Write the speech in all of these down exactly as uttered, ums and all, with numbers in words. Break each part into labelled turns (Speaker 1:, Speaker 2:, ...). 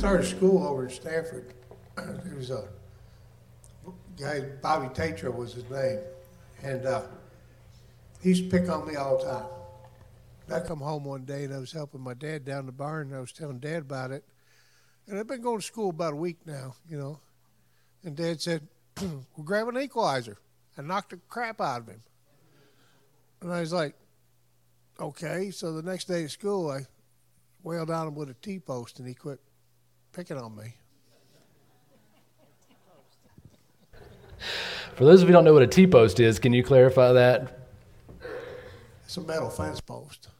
Speaker 1: started school over in Stanford. There was a guy, Bobby Tatro was his name, and uh, he used to pick on me all the time. I come home one day and I was helping my dad down the barn, and I was telling Dad about it. And I've been going to school about a week now, you know. And Dad said, "We'll grab an equalizer." I knocked the crap out of him. And I was like, okay. So the next day at school, I wailed on him with a T-post, and he quit picking on me.
Speaker 2: For those of you who don't know what a T-post is, can you clarify that?
Speaker 1: It's a metal fence post.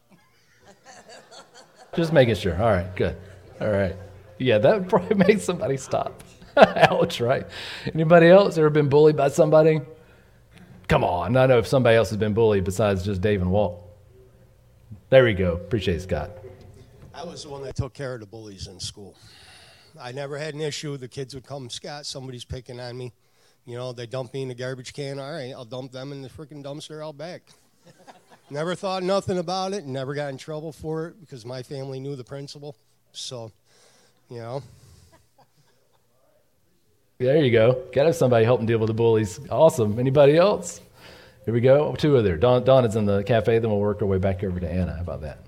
Speaker 2: Just making sure. All right, good. All right. Yeah, that would probably make somebody stop. Ouch, right? Anybody else ever been bullied by somebody? Come on. I know if somebody else has been bullied besides just Dave and Walt. There we go. Appreciate it, Scott.
Speaker 3: I was the one that took care of the bullies in school. I never had an issue. The kids would come, "Scott, somebody's picking on me." You know, they dump me in the garbage can. All right, I'll dump them in the freaking dumpster out back. Never thought nothing about it, never got in trouble for it because my family knew the principal. So, you know.
Speaker 2: There you go. Got to have somebody helping deal with the bullies. Awesome. Anybody else? Here we go. Two of there. Don, Don is in the cafe. Then we'll work our way back over to Anna. How about that?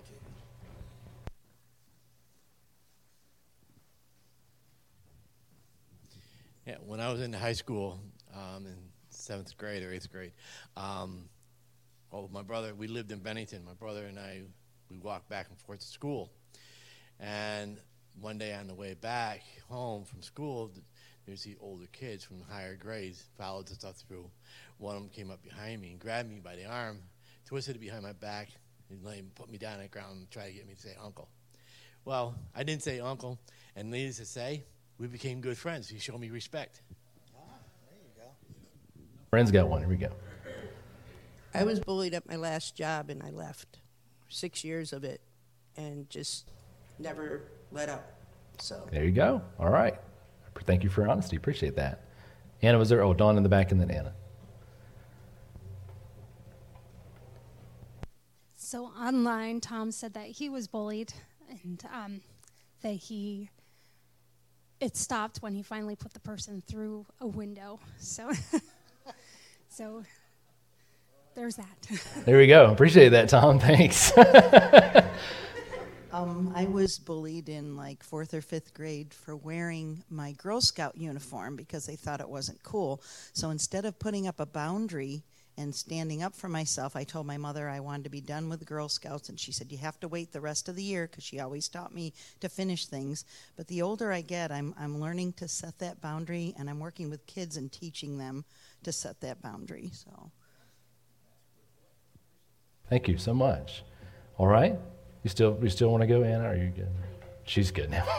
Speaker 4: Yeah, when I was in high school, um, in seventh grade or eighth grade, um, well, my brother, we lived in Bennington. My brother and I, we walked back and forth to school. And one day on the way back home from school, there's the older kids from higher grades followed us up through. One of them came up behind me and grabbed me by the arm, twisted it behind my back, and let him put me down on the ground and try to get me to say uncle. Well, I didn't say uncle, and needless to say, we became good friends. He showed me respect.
Speaker 5: Ah, there you go.
Speaker 2: Friends got one. Here we go.
Speaker 6: I was bullied at my last job, and I left. Six years of it, and just never let up. So
Speaker 2: there you go. All right. Thank you for your honesty. Appreciate that. Anna was there. Oh, Dawn in the back, and then Anna.
Speaker 7: So online, Tom said that he was bullied, and um, that he it stopped when he finally put the person through a window. So, so there's that.
Speaker 2: There we go. Appreciate that, Tom. Thanks.
Speaker 5: Um, I was bullied in like fourth or fifth grade for wearing my Girl Scout uniform because they thought it wasn't cool. So instead of putting up a boundary and standing up for myself, I told my mother I wanted to be done with the Girl Scouts, and she said, "You have to wait the rest of the year," because she always taught me to finish things. But the older I get, I'm I'm learning to set that boundary, and I'm working with kids and teaching them to set that boundary. So,
Speaker 2: Thank you so much. All right. You still you still want to go, Anna? Or are you good? She's good now.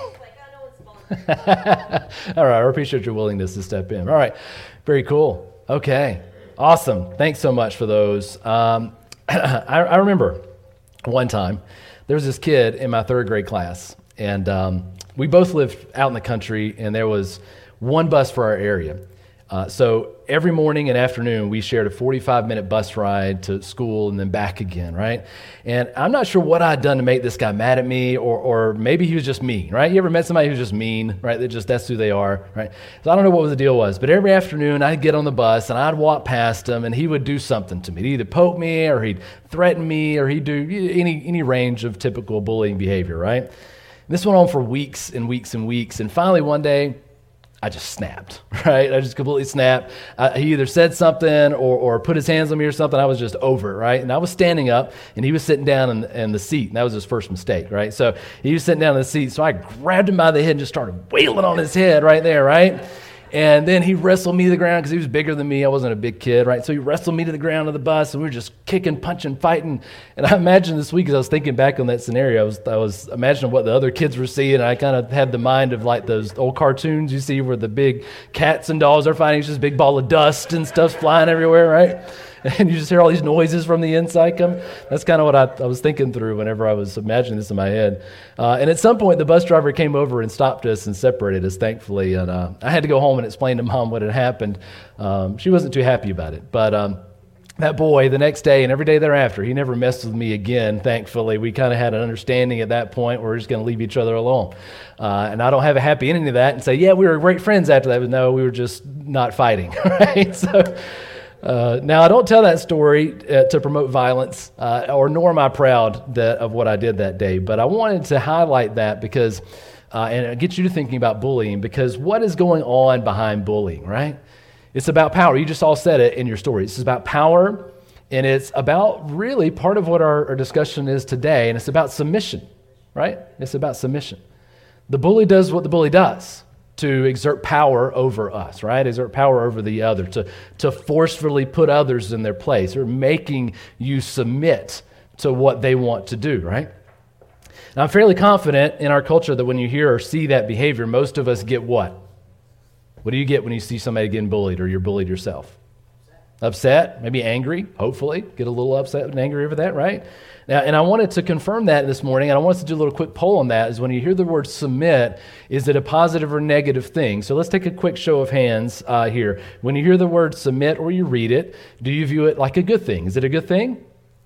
Speaker 2: All right. I appreciate your willingness to step in. All right. Very cool. Okay. Awesome. Thanks so much for those. Um, I, I remember one time there was this kid in my third grade class, and um, we both lived out in the country, and there was one bus for our area. Uh, so every morning and afternoon, we shared a forty-five minute bus ride to school and then back again, right? And I'm not sure what I'd done to make this guy mad at me, or or maybe he was just mean, right? You ever met somebody who's just mean, right? They just, that's who they are, right? So I don't know what the deal was, but every afternoon I'd get on the bus and I'd walk past him, and he would do something to me. He'd either poke me, or he'd threaten me, or he'd do any any range of typical bullying behavior, right? And this went on for weeks and weeks and weeks, and finally one day, I just snapped, right? I just completely snapped. Uh, he either said something or, or put his hands on me or something. I was just over it, right? And I was standing up, and he was sitting down in, in the seat, and that was his first mistake, right? So he was sitting down in the seat, so I grabbed him by the head and just started wailing on his head right there, right? And then he wrestled me to the ground because he was bigger than me. I wasn't a big kid, right? So he wrestled me to the ground of the bus, and we were just kicking, punching, fighting. And I imagined this week, as I was thinking back on that scenario, I was I was imagining what the other kids were seeing, and I kind of had the mind of like those old cartoons you see where the big cats and dogs are fighting. It's just a big ball of dust and stuff's flying everywhere, right? And you just hear all these noises from the inside come. That's kind of what I, I was thinking through whenever I was imagining this in my head. Uh, and at some point, the bus driver came over and stopped us and separated us, thankfully. And uh, I had to go home and explain to Mom what had happened. Um, she wasn't too happy about it. But um, that boy the next day and every day thereafter, he never messed with me again, thankfully. We kind of had an understanding at that point where we're just going to leave each other alone. Uh, and I don't have a happy ending to that and say, yeah, we were great friends after that. But no, we were just not fighting, right? So uh, now I don't tell that story uh, to promote violence, uh, or nor am I proud that, of what I did that day. But I wanted to highlight that because, uh, and get you to thinking about bullying, because what is going on behind bullying, right? It's about power. You just all said it in your story. It's about power, and it's about really part of what our, our discussion is today, and it's about submission, right? It's about submission. The bully does what the bully does to exert power over us, right? Exert power over the other, to, to forcefully put others in their place, or making you submit to what they want to do, right? Now, I'm fairly confident in our culture that when you hear or see that behavior, most of us get what? What do you get when you see somebody getting bullied or you're bullied yourself? Upset, maybe angry, hopefully. Get a little upset and angry over that, right? Now, and I wanted to confirm that this morning, and I wanted to do a little quick poll on that, is when you hear the word submit, is it a positive or negative thing? So let's take a quick show of hands uh, here. When you hear the word submit or you read it, do you view it like a good thing? Is it a good thing?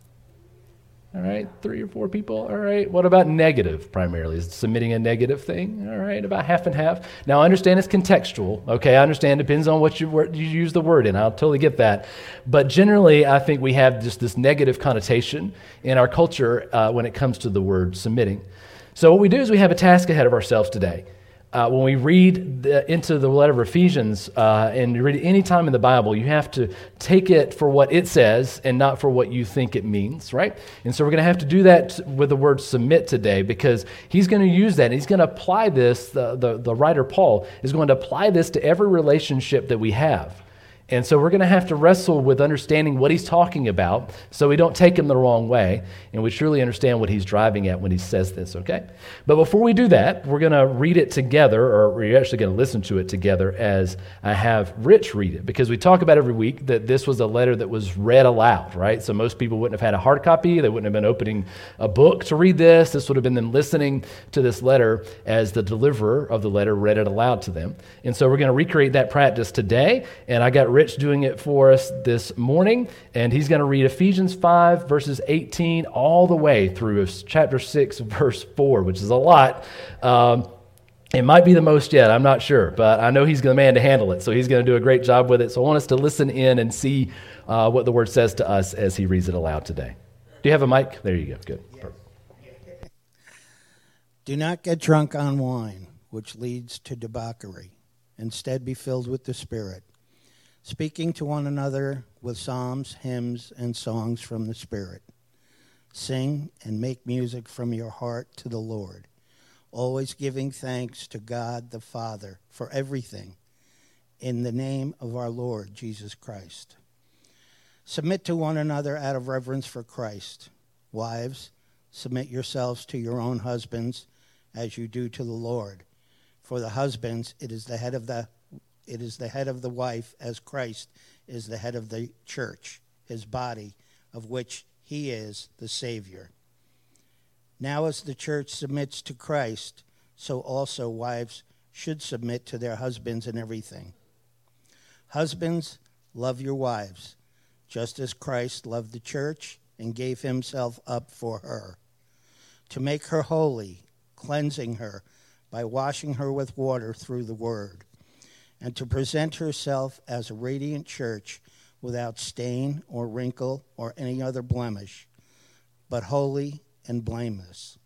Speaker 2: All right, three or four people. All right, what about negative primarily? Is submitting a negative thing? All right, about half and half. Now, I understand it's contextual. Okay, I understand it depends on what you, word, you use the word in. I'll totally get that. But generally, I think we have just this negative connotation in our culture uh, when it comes to the word submitting. So what we do is we have a task ahead of ourselves today. Uh, when we read the, into the letter of Ephesians, uh, and you read it any time in the Bible, you have to take it for what it says and not for what you think it means, right? And so we're going to have to do that with the word submit today, because he's going to use that. And he's going to apply this, the, the, the writer Paul is going to apply this to every relationship that we have. And so we're going to have to wrestle with understanding what he's talking about so we don't take him the wrong way and we truly understand what he's driving at when he says this, okay? But before we do that, we're going to read it together, or we're actually going to listen to it together as I have Rich read it, because we talk about every week that this was a letter that was read aloud, right? So most people wouldn't have had a hard copy. They wouldn't have been opening a book to read this. This would have been them listening to this letter as the deliverer of the letter read it aloud to them. And so we're going to recreate that practice today, and I got Rich doing it for us this morning, and he's going to read Ephesians five, verses eighteen, all the way through chapter six, verse four, which is a lot. Um, it might be the most yet, I'm not sure, but I know he's the man to handle it, so he's going to do a great job with it. So I want us to listen in and see uh, what the Word says to us as he reads it aloud today. Do you have a mic? There you go. Good.
Speaker 8: Yes. Do not get drunk on wine, which leads to debauchery. Instead, be filled with the Spirit, speaking to one another with psalms, hymns, and songs from the Spirit. Sing and make music from your heart to the Lord, always giving thanks to God the Father for everything, in the name of our Lord Jesus Christ. Submit to one another out of reverence for Christ. Wives, submit yourselves to your own husbands as you do to the Lord. For the husbands, it is the head of the It is the head of the wife, as Christ is the head of the church, his body, of which he is the Savior. Now as the church submits to Christ, so also wives should submit to their husbands in everything. Husbands, love your wives, just as Christ loved the church and gave himself up for her, to make her holy, cleansing her by washing her with water through the word, and to present herself as a radiant church without stain or wrinkle or any other blemish, but holy and blameless.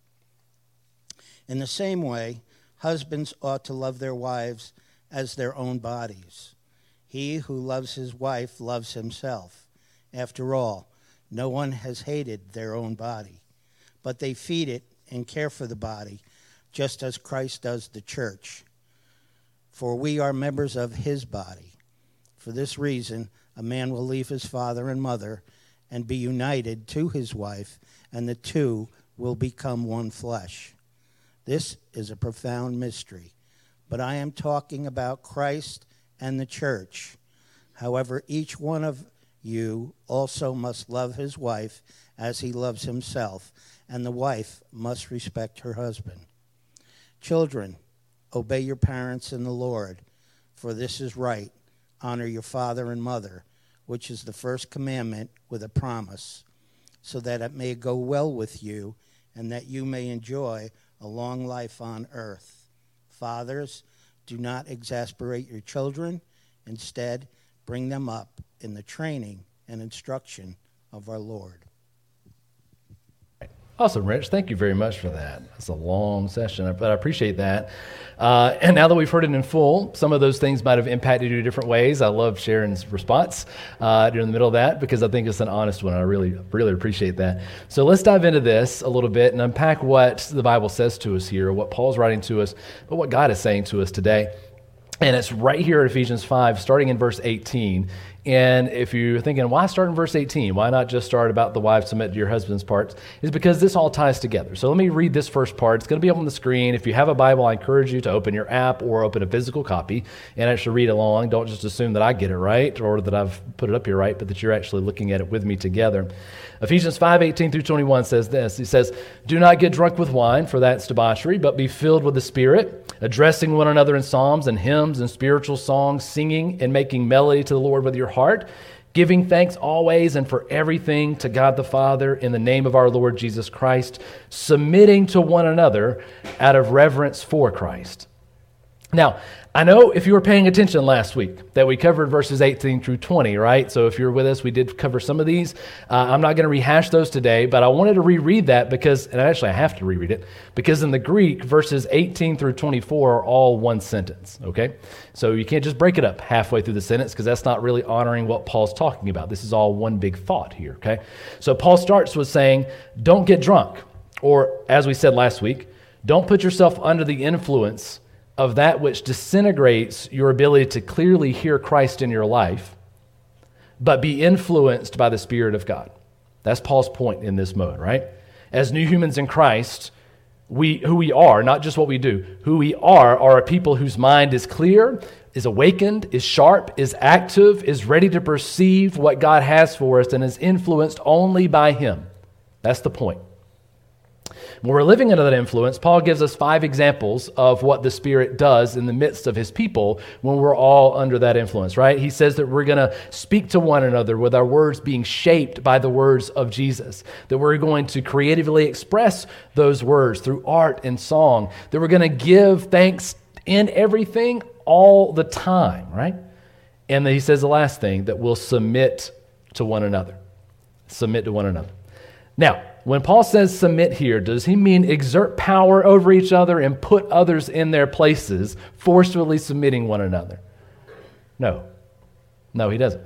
Speaker 8: In the same way, husbands ought to love their wives as their own bodies. He who loves his wife loves himself. After all, no one has hated their own body, but they feed it and care for the body, just as Christ does the church. For we are members of his body. For this reason, a man will leave his father and mother and be united to his wife, and the two will become one flesh. This is a profound mystery, but I am talking about Christ and the church. However, each one of you also must love his wife as he loves himself, and the wife must respect her husband. Children, obey your parents in the Lord, for this is right. Honor your father and mother, which is the first commandment with a promise, so that it may go well with you and that you may enjoy a long life on earth. Fathers, do not exasperate your children. Instead, bring them up in the training and instruction of our Lord.
Speaker 2: Awesome, Rich. Thank you very much for that. It's a long session, but I appreciate that. Uh, and now that we've heard it in full, some of those things might have impacted you in different ways. I love Sharon's response uh, during the middle of that because I think it's an honest one. I really, really appreciate that. So let's dive into this a little bit and unpack what the Bible says to us here, what Paul's writing to us, but what God is saying to us today. And it's right here at Ephesians five, starting in verse eighteen. And if you're thinking, why start in verse eighteen? Why not just start about the wives submit to your husband's parts? It's because this all ties together. So let me read this first part. It's going to be up on the screen. If you have a Bible, I encourage you to open your app or open a physical copy and actually read along. Don't just assume that I get it right or that I've put it up here right, but that you're actually looking at it with me together. Ephesians five, eighteen through twenty-one says this. He says, do not get drunk with wine, for that's debauchery, but be filled with the Spirit, addressing one another in psalms and hymns and spiritual songs, singing and making melody to the Lord with your heart, giving thanks always and for everything to God the Father in the name of our Lord Jesus Christ, submitting to one another out of reverence for Christ. Now, I know if you were paying attention last week that we covered verses eighteen through twenty, right? So if you're with us, we did cover some of these. Uh, I'm not going to rehash those today, but I wanted to reread that because, and actually I have to reread it, because in the Greek, verses eighteen through twenty-four are all one sentence, okay? So you can't just break it up halfway through the sentence because that's not really honoring what Paul's talking about. This is all one big thought here, okay? So Paul starts with saying, don't get drunk, or as we said last week, don't put yourself under the influence of that which disintegrates your ability to clearly hear Christ in your life, but be influenced by the Spirit of God. That's Paul's point in this mode, right? As new humans in Christ, we who we are, not just what we do, who we are are a people whose mind is clear, is awakened, is sharp, is active, is ready to perceive what God has for us, and is influenced only by Him. That's the point. When we're living under that influence, Paul gives us five examples of what the Spirit does in the midst of His people when we're all under that influence, right? He says that we're going to speak to one another with our words being shaped by the words of Jesus, that we're going to creatively express those words through art and song, that we're going to give thanks in everything all the time, right? And then he says the last thing, that we'll submit to one another. Submit to one another. Now, when Paul says submit here, does he mean exert power over each other and put others in their places, forcefully submitting one another? No. No, he doesn't.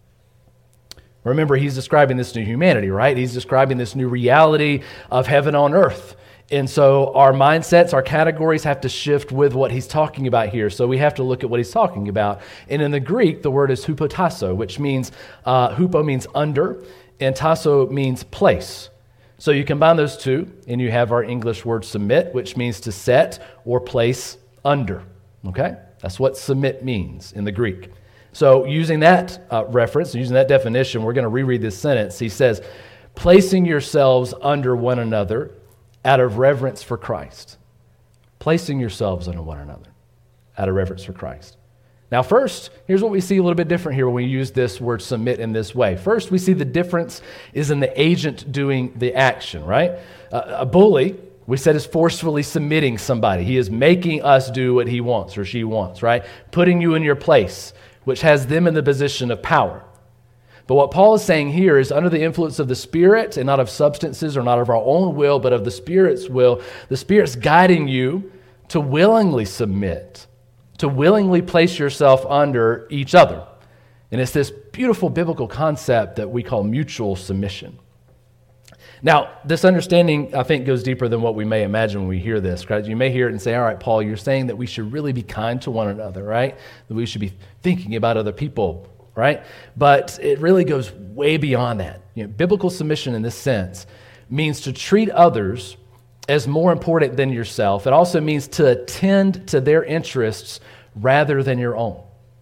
Speaker 2: Remember, he's describing this new humanity, right? He's describing this new reality of heaven on earth. And so our mindsets, our categories have to shift with what he's talking about here. So we have to look at what he's talking about. And in the Greek, the word is hupotasso, which means, uh, hupo means under, and tasso means place. So you combine those two, and you have our English word submit, which means to set or place under, okay? That's what submit means in the Greek. So using that uh, reference, using that definition, we're going to reread this sentence. He says, placing yourselves under one another out of reverence for Christ. Placing yourselves under one another out of reverence for Christ. Now, first, here's what we see a little bit different here when we use this word submit in this way. First, we see the difference is in the agent doing the action, right? Uh, a bully, we said, is forcefully submitting somebody. He is making us do what he wants or she wants, right? Putting you in your place, which has them in the position of power. But what Paul is saying here is under the influence of the Spirit and not of substances or not of our own will, but of the Spirit's will, the Spirit's guiding you to willingly submit, to willingly place yourself under each other. And it's this beautiful biblical concept that we call mutual submission. Now, this understanding, I think, goes deeper than what we may imagine when we hear this. Right? You may hear it and say, all right, Paul, you're saying that we should really be kind to one another, right? That we should be thinking about other people, right? But it really goes way beyond that. You know, biblical submission in this sense means to treat others as more important than yourself. It also means to attend to their interests rather than your own.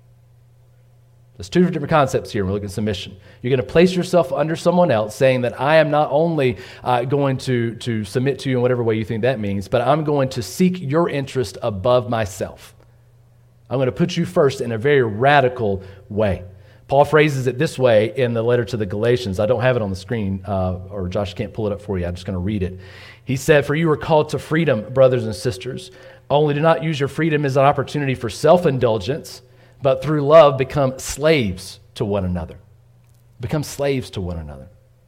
Speaker 2: There's two different concepts here when we look at submission. You're going to place yourself under someone else, saying that I am not only uh, going to, to submit to you in whatever way you think that means, but I'm going to seek your interest above myself. I'm going to put you first in a very radical way. Paul phrases it this way in the letter to the Galatians. I don't have it on the screen, uh, or Josh can't pull it up for you. I'm just going to read it. He said, "For you are called to freedom, brothers and sisters. Only do not use your freedom as an opportunity for self-indulgence, but through love become slaves to one another." Become slaves to one another.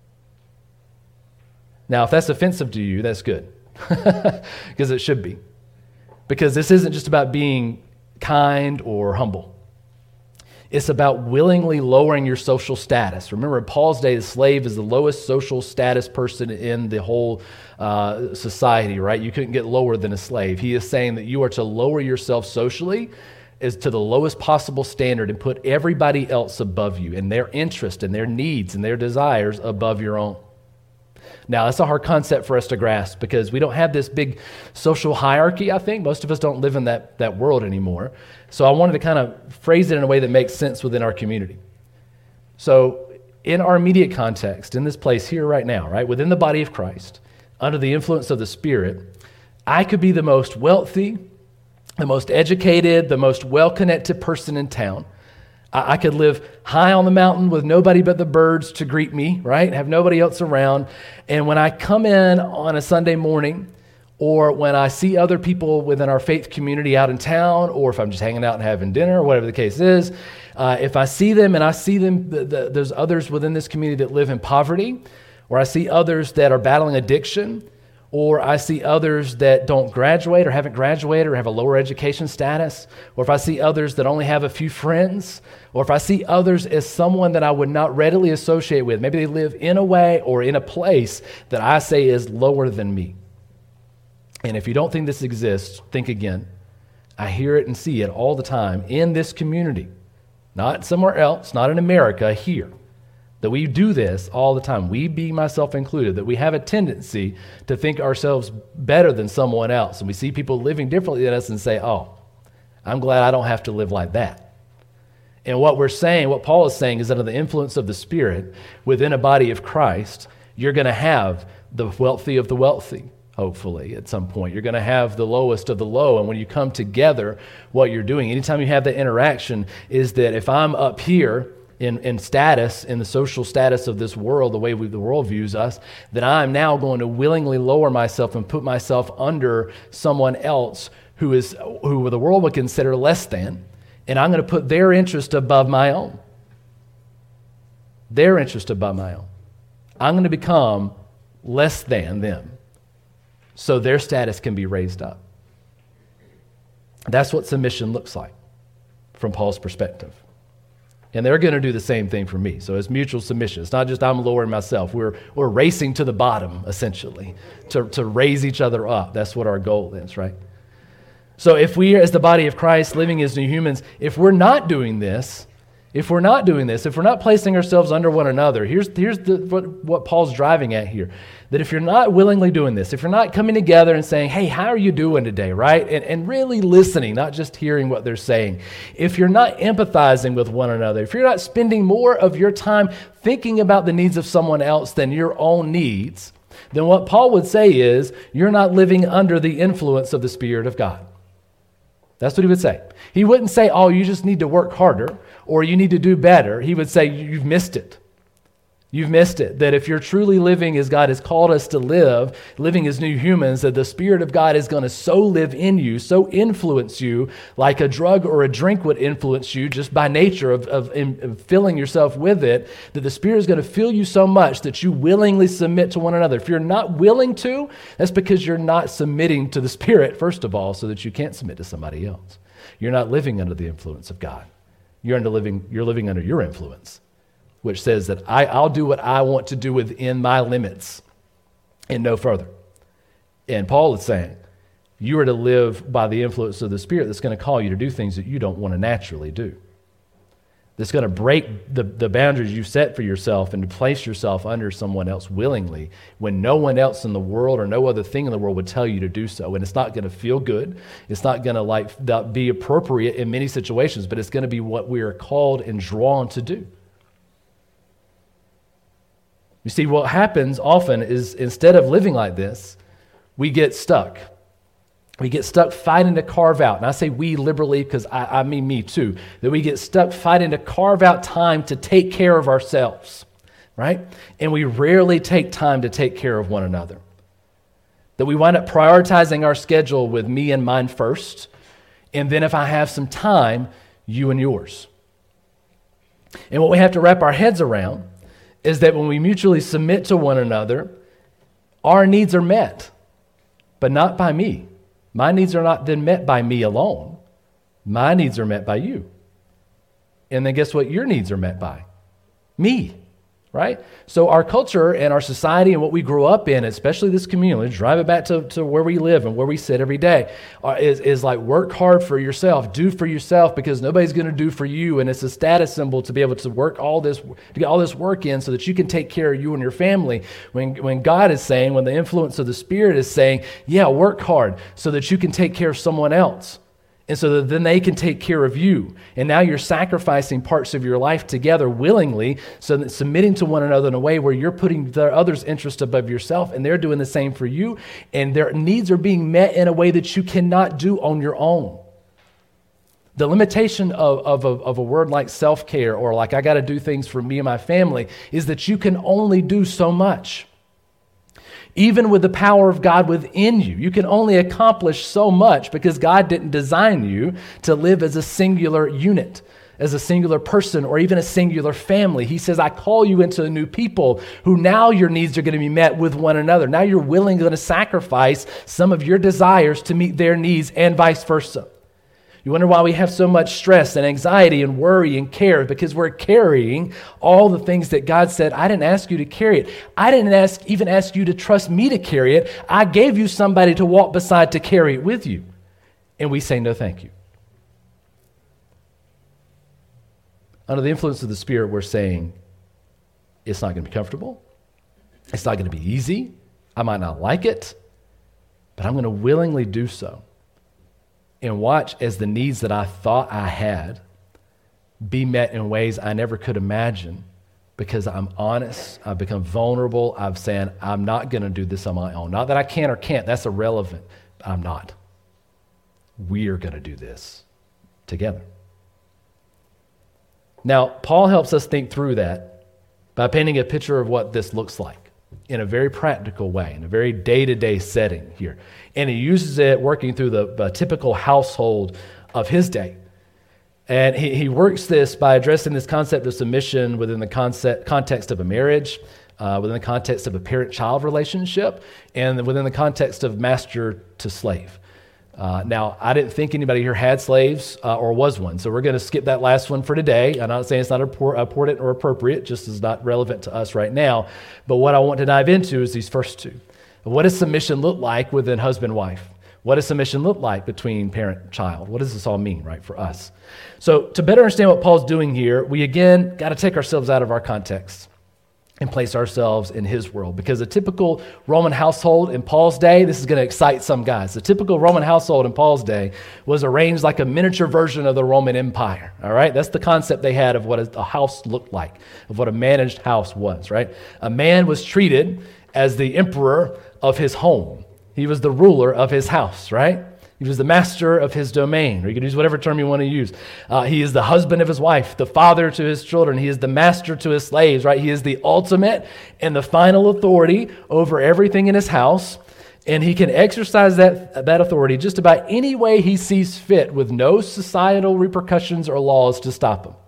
Speaker 2: Now, if that's offensive to you, that's good, because it should be. Because this isn't just about being kind or humble. It's about willingly lowering your social status. Remember, in Paul's day, the slave is the lowest social status person in the whole uh, society, right? You couldn't get lower than a slave. He is saying that you are to lower yourself socially is to the lowest possible standard and put everybody else above you and their interest and their needs and their desires above your own. Now, that's a hard concept for us to grasp because we don't have this big social hierarchy, I think. Most of us don't live in that, that world anymore. So I wanted to kind of phrase it in a way that makes sense within our community. So in our immediate context, in this place here right now, right, within the body of Christ, under the influence of the Spirit, I could be the most wealthy, the most educated, the most well-connected person in town. I could live high on the mountain with nobody but the birds to greet me, right? Have nobody else around. And when I come in on a Sunday morning, or when I see other people within our faith community out in town, or if I'm just hanging out and having dinner, or whatever the case is, uh, if I see them and I see them, the, the, there's others within this community that live in poverty, or I see others that are battling addiction, or I see others that don't graduate or haven't graduated or have a lower education status, or if I see others that only have a few friends, or if I see others as someone that I would not readily associate with, maybe they live in a way or in a place that I say is lower than me. And if you don't think this exists, think again. I hear it and see it all the time in this community, not somewhere else, not in America, here. That we do this all the time, we being myself included, that we have a tendency to think ourselves better than someone else. And we see people living differently than us and say, oh, I'm glad I don't have to live like that. And what we're saying, what Paul is saying is that under the influence of the Spirit, within a body of Christ, you're going to have the wealthy of the wealthy, hopefully, at some point. You're going to have the lowest of the low. And when you come together, what you're doing, anytime you have that interaction, is that if I'm up here, In, in status, in the social status of this world, the way we, the world views us, that I'm now going to willingly lower myself and put myself under someone else who is who the world would consider less than, and I'm going to put their interest above my own. Their interest above my own. I'm going to become less than them, so their status can be raised up. That's what submission looks like from Paul's perspective. And they're going to do the same thing for me. So it's mutual submission. It's not just I'm lowering myself. We're we're racing to the bottom, essentially, to, to raise each other up. That's what our goal is, right? So if we, as the body of Christ, living as new humans, if we're not doing this, if we're not doing this, if we're not placing ourselves under one another, here's, here's the, what, what Paul's driving at here. That if you're not willingly doing this, if you're not coming together and saying, hey, how are you doing today, right? And, and really listening, not just hearing what they're saying. If you're not empathizing with one another, if you're not spending more of your time thinking about the needs of someone else than your own needs, then what Paul would say is, you're not living under the influence of the Spirit of God. That's what he would say. He wouldn't say, oh, you just need to work harder or you need to do better. He would say, you've missed it. You've missed it. That if you're truly living as God has called us to live, living as new humans, that the Spirit of God is going to so live in you, so influence you, like a drug or a drink would influence you just by nature of, of, of filling yourself with it, that the Spirit is going to fill you so much that you willingly submit to one another. If you're not willing to, that's because you're not submitting to the Spirit, first of all, so that you can't submit to somebody else. You're not living under the influence of God. You're, under living, you're living under your influence, which says that I, I'll do what I want to do within my limits and no further. And Paul is saying, you are to live by the influence of the Spirit that's going to call you to do things that you don't want to naturally do. That's going to break the, the boundaries you set for yourself and to place yourself under someone else willingly when no one else in the world or no other thing in the world would tell you to do so. And it's not going to feel good. It's not going to like be appropriate in many situations, but it's going to be what we are called and drawn to do. You see, what happens often is instead of living like this, we get stuck. we get stuck fighting to carve out, and I say we liberally because I, I mean me too, that we get stuck fighting to carve out time to take care of ourselves, right? And we rarely take time to take care of one another. That we wind up prioritizing our schedule with me and mine first, and then if I have some time, you and yours. And what we have to wrap our heads around is that when we mutually submit to one another, our needs are met, but not by me. My needs are not then met by me alone. My needs are met by you. And then guess what? Your needs are met by me, right? So our culture and our society and what we grew up in, especially this community, drive it back to, to where we live and where we sit every day, uh, is, is like work hard for yourself, do for yourself because nobody's going to do for you. And it's a status symbol to be able to work all this, to get all this work in so that you can take care of you and your family. When, when God is saying, when the influence of the Spirit is saying, yeah, work hard so that you can take care of someone else. And so that then they can take care of you. And now you're sacrificing parts of your life together willingly, so that submitting to one another in a way where you're putting the other's interest above yourself, and they're doing the same for you, and their needs are being met in a way that you cannot do on your own. The limitation of, of, of, of a word like self-care or like I got to do things for me and my family is that you can only do so much. Even with the power of God within you, you can only accomplish so much because God didn't design you to live as a singular unit, as a singular person, or even a singular family. He says, I call you into a new people who now your needs are going to be met with one another. Now you're willing to sacrifice some of your desires to meet their needs and vice versa. You wonder why we have so much stress and anxiety and worry and care, because we're carrying all the things that God said, I didn't ask you to carry it. I didn't ask, even ask you to trust me to carry it. I gave you somebody to walk beside to carry it with you. And we say, no, thank you. Under the influence of the Spirit, we're saying, it's not going to be comfortable. It's not going to be easy. I might not like it, but I'm going to willingly do so. And watch as the needs that I thought I had be met in ways I never could imagine, because I'm honest, I've become vulnerable, I'm saying I'm not going to do this on my own. Not that I can or can't, that's irrelevant, but I'm not. We're going to do this together. Now, Paul helps us think through that by painting a picture of what this looks like in a very practical way, in a very day-to-day setting here. And he uses it working through the, the typical household of his day. And he, he works this by addressing this concept of submission within the concept, context of a marriage, uh, within the context of a parent-child relationship, and within the context of master to slave. Uh, now, I didn't think anybody here had slaves uh, or was one, so we're going to skip that last one for today. I'm not saying it's not important or appropriate, just is not relevant to us right now. But what I want to dive into is these first two. What does submission look like within husband-wife? What does submission look like between parent-child? What does this all mean, right, for us? So to better understand what Paul's doing here, we again got to take ourselves out of our context and place ourselves in his world. Because a typical Roman household in Paul's day, this is going to excite some guys. The typical Roman household in Paul's day was arranged like a miniature version of the Roman Empire, all right? That's the concept they had of what a house looked like, of what a managed house was, right? A man was treated as the emperor of his home. He was the ruler of his house, right? He was the master of his domain, or you can use whatever term you want to use. Uh, he is the husband of his wife, the father to his children. He is the master to his slaves, right? He is the ultimate and the final authority over everything in his house, and he can exercise that, that authority just about any way he sees fit with no societal repercussions or laws to stop him.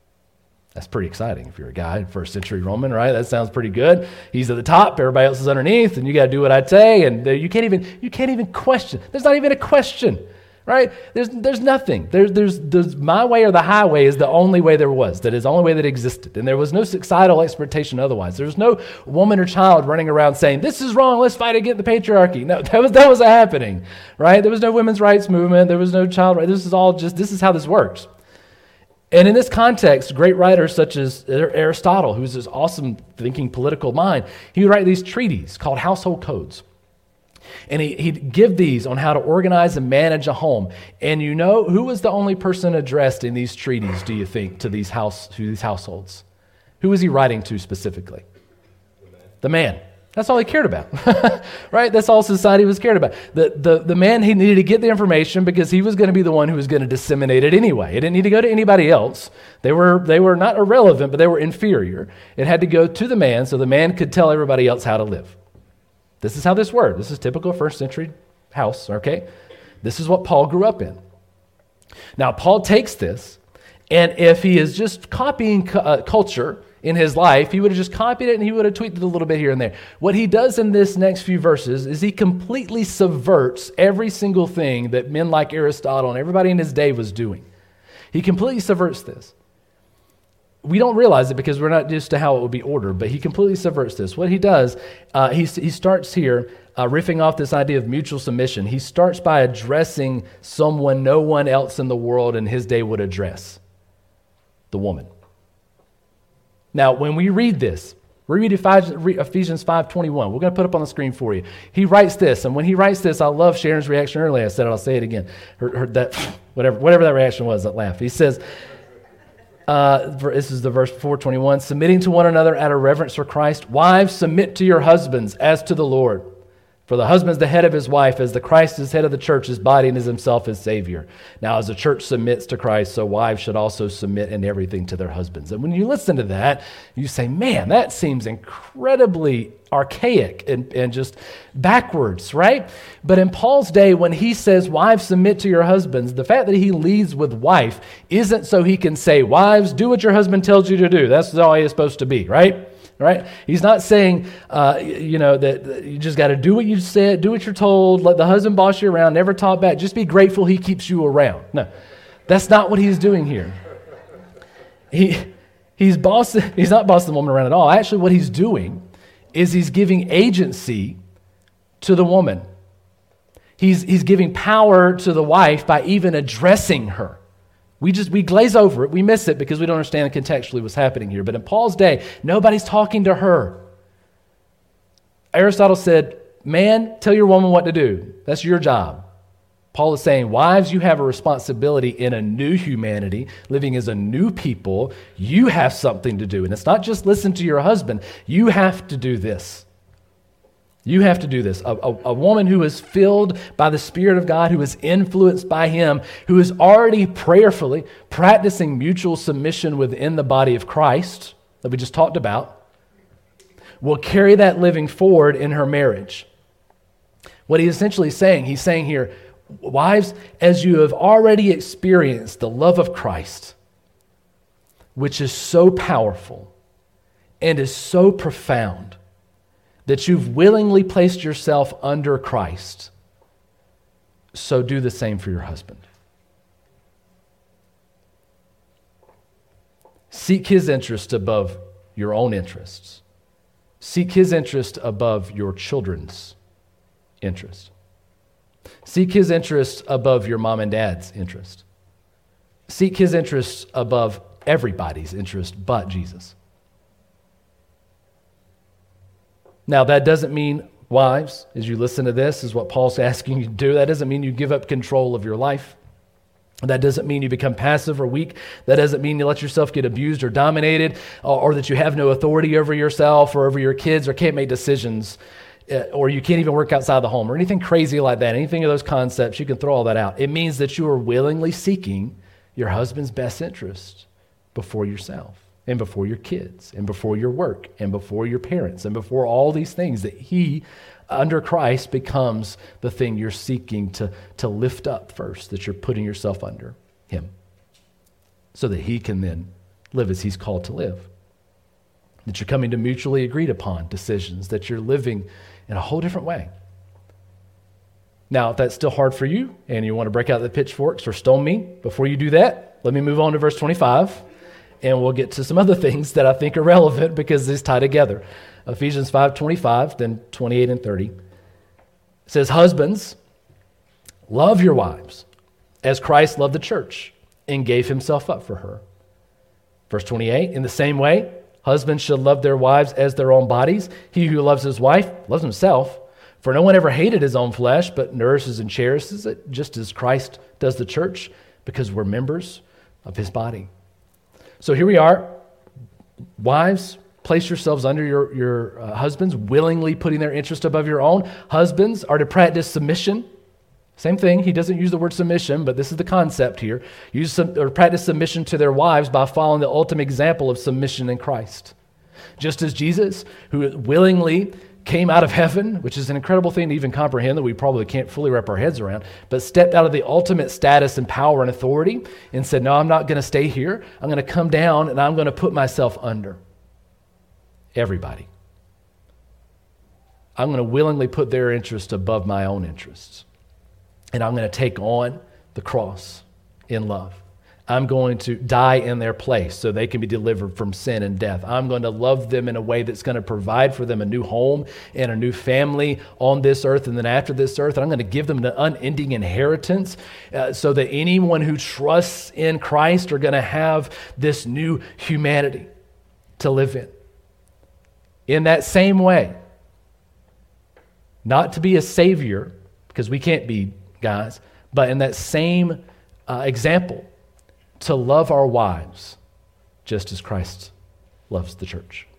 Speaker 2: That's pretty exciting if you're a guy, first century Roman, right? That sounds pretty good. He's at the top, everybody else is underneath, and you got to do what I say, and you can't even you can't even question. There's not even a question, right? There's there's nothing. There's there's there's my way or the highway is the only way there was. That is the only way that existed, and there was no societal expectation otherwise. There was no woman or child running around saying this is wrong. Let's fight against the patriarchy. No, that was that was happening, right? There was no women's rights movement. There was no child right. This is all just this is how this works. And in this context, great writers such as Aristotle, who's this awesome thinking political mind, he would write these treatises called household codes. And he, he'd give these on how to organize and manage a home. And you know, who was the only person addressed in these treatises, do you think, to these, house, to these households? Who was he writing to specifically? The man. That's all he cared about, right? That's all society was cared about. The, the, the man, he needed to get the information because he was going to be the one who was going to disseminate it anyway. It didn't need to go to anybody else. They were, they were not irrelevant, but they were inferior. It had to go to the man so the man could tell everybody else how to live. This is how this worked. This is typical first century house, okay? This is what Paul grew up in. Now, Paul takes this, and if he is just copying cu- uh, culture in his life, he would have just copied it and he would have tweaked it a little bit here and there. What he does in this next few verses is he completely subverts every single thing that men like Aristotle and everybody in his day was doing. He completely subverts this. We don't realize it because we're not used to how it would be ordered, but he completely subverts this. What he does, uh, he, he starts here uh, riffing off this idea of mutual submission. He starts by addressing someone no one else in the world in his day would address, the woman. Now, when we read this, we read Ephesians five twenty-one. We're going to put it up on the screen for you. He writes this, and when he writes this, I love Sharon's reaction earlier. I said it, I'll say it again. Her, her, that, whatever, whatever that reaction was, that laugh. He says, uh, this is the verse four twenty-one, submitting to one another out of reverence for Christ. Wives, submit to your husbands as to the Lord. For the husband is the head of his wife, as the Christ is head of the church, his body, and is himself his Savior. Now, as the church submits to Christ, so wives should also submit in everything to their husbands. And when you listen to that, you say, man, that seems incredibly archaic and, and just backwards, right? But in Paul's day, when he says, wives, submit to your husbands, the fact that he leads with wife isn't so he can say, wives, do what your husband tells you to do. That's all he is supposed to be, right? Right? He's not saying, uh, you know, that, that you just got to do what you said, do what you're told, let the husband boss you around, never talk back, just be grateful he keeps you around. No, that's not what he's doing here. He he's boss, he's not bossing the woman around at all. Actually, what he's doing is he's giving agency to the woman. He's he's giving power to the wife by even addressing her. We just, we glaze over it. We miss it because we don't understand contextually what's happening here. But in Paul's day, nobody's talking to her. Aristotle said, man, tell your woman what to do. That's your job. Paul is saying, wives, you have a responsibility in a new humanity, living as a new people. You have something to do. And it's not just listen to your husband. You have to do this. You have to do this. A, a, a woman who is filled by the Spirit of God, who is influenced by Him, who is already prayerfully practicing mutual submission within the body of Christ that we just talked about, will carry that living forward in her marriage. What he's essentially saying, he's saying here, wives, as you have already experienced the love of Christ, which is so powerful and is so profound, that you've willingly placed yourself under Christ, so do the same for your husband. Seek his interest above your own interests. Seek his interest above your children's interest. Seek his interest above your mom and dad's interest. Seek his interest above everybody's interest but Jesus. Now, that doesn't mean, wives, as you listen to this, is what Paul's asking you to do. That doesn't mean you give up control of your life. That doesn't mean you become passive or weak. That doesn't mean you let yourself get abused or dominated, or, or that you have no authority over yourself or over your kids or can't make decisions, uh, or you can't even work outside the home or anything crazy like that. Anything of those concepts, you can throw all that out. It means that you are willingly seeking your husband's best interest before yourself, and before your kids, and before your work, and before your parents, and before all these things, that he, under Christ, becomes the thing you're seeking to, to lift up first, that you're putting yourself under him, so that he can then live as he's called to live. That you're coming to mutually agreed upon decisions, that you're living in a whole different way. Now, if that's still hard for you, and you want to break out the pitchforks or stone me, before you do that, let me move on to verse twenty-five. And we'll get to some other things that I think are relevant because these tie together. Ephesians five twenty-five, then twenty-eight and thirty. It says, husbands, love your wives as Christ loved the church and gave himself up for her. Verse twenty-eight, in the same way, husbands should love their wives as their own bodies. He who loves his wife loves himself. For no one ever hated his own flesh, but nourishes and cherishes it, just as Christ does the church, because we're members of his body. So here we are. Wives, place yourselves under your, your uh, husbands, willingly putting their interest above your own. Husbands are to practice submission. Same thing. He doesn't use the word submission, but this is the concept here. Use some, or practice submission to their wives by following the ultimate example of submission in Christ. Just as Jesus, who willingly came out of heaven, which is an incredible thing to even comprehend that we probably can't fully wrap our heads around, but stepped out of the ultimate status and power and authority and said, no, I'm not going to stay here. I'm going to come down and I'm going to put myself under everybody. I'm going to willingly put their interest above my own interests. And I'm going to take on the cross in love. I'm going to die in their place so they can be delivered from sin and death. I'm going to love them in a way that's going to provide for them a new home and a new family on this earth and then after this earth. And I'm going to give them an unending inheritance uh, so that anyone who trusts in Christ are going to have this new humanity to live in. In that same way, not to be a savior, because we can't be guys, but in that same uh, example, to love our wives just as Christ loves the church.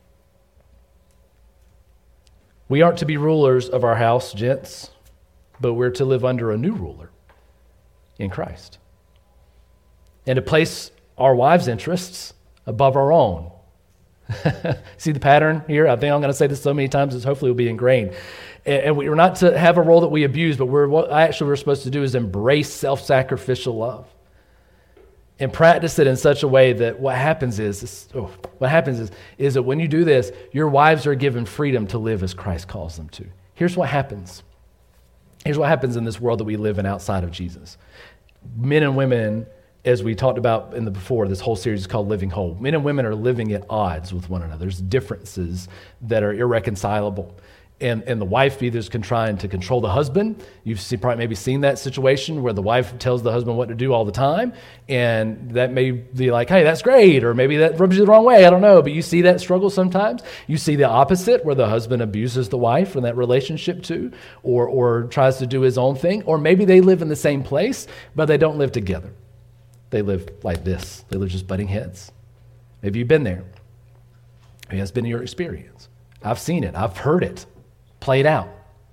Speaker 2: We aren't to be rulers of our house, gents, but we're to live under a new ruler in Christ. And to place our wives' interests above our own. See the pattern here? I think I'm going to say this so many times as hopefully it will be ingrained. And we're not to have a role that we abuse, but we're, what actually we're supposed to do is embrace self-sacrificial love. And practice it in such a way that what happens is, oh, what happens is, is that when you do this, your wives are given freedom to live as Christ calls them to. Here's what happens. Here's what happens in this world that we live in outside of Jesus. Men and women, as we talked about in the before, this whole series is called Living Whole. Men and women are living at odds with one another. There's differences that are irreconcilable. And, and the wife either is trying to control the husband. You've see, probably maybe seen that situation where the wife tells the husband what to do all the time. And that may be like, hey, that's great. Or maybe that rubs you the wrong way. I don't know. But you see that struggle sometimes. You see the opposite where the husband abuses the wife in that relationship too. Or, or tries to do his own thing. Or maybe they live in the same place, but they don't live together. They live like this. They live just butting heads. Maybe you've been there. Maybe that's been your experience. I've seen it. I've heard it played out.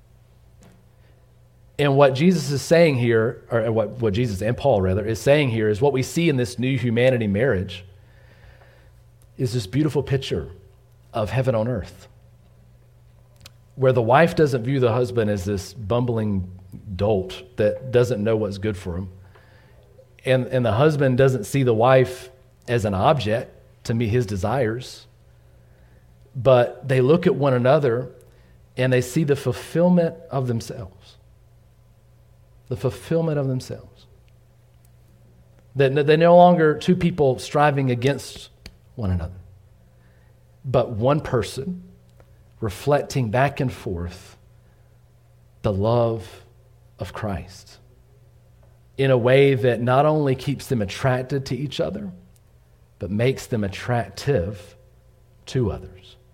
Speaker 2: And what Jesus is saying here, or what, what Jesus and Paul rather, is saying here is what we see in this new humanity marriage is this beautiful picture of heaven on earth, where the wife doesn't view the husband as this bumbling dolt that doesn't know what's good for him. And, and the husband doesn't see the wife as an object to meet his desires, but they look at one another and they see the fulfillment of themselves. The fulfillment of themselves. That they're no longer two people striving against one another, but one person reflecting back and forth the love of Christ in a way that not only keeps them attracted to each other, but makes them attractive to others.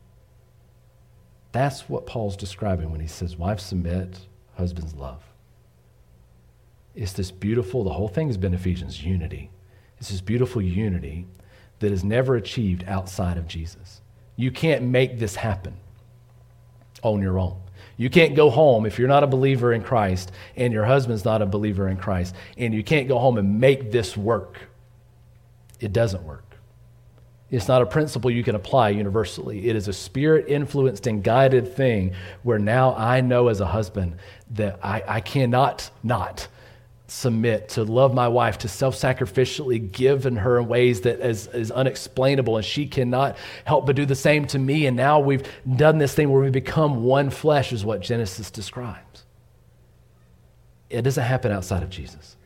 Speaker 2: That's what Paul's describing when he says, wives submit, husbands love. It's this beautiful, the whole thing has been Ephesians, unity. It's this beautiful unity that is never achieved outside of Jesus. You can't make this happen on your own. You can't go home if you're not a believer in Christ and your husband's not a believer in Christ, and you can't go home and make this work. It doesn't work. It's not a principle you can apply universally. It is a spirit-influenced and guided thing where now I know as a husband that I, I cannot not submit, to love my wife, to self-sacrificially give in her in ways that is, is unexplainable, and she cannot help but do the same to me. And now we've done this thing where we become one flesh, is what Genesis describes. It doesn't happen outside of Jesus.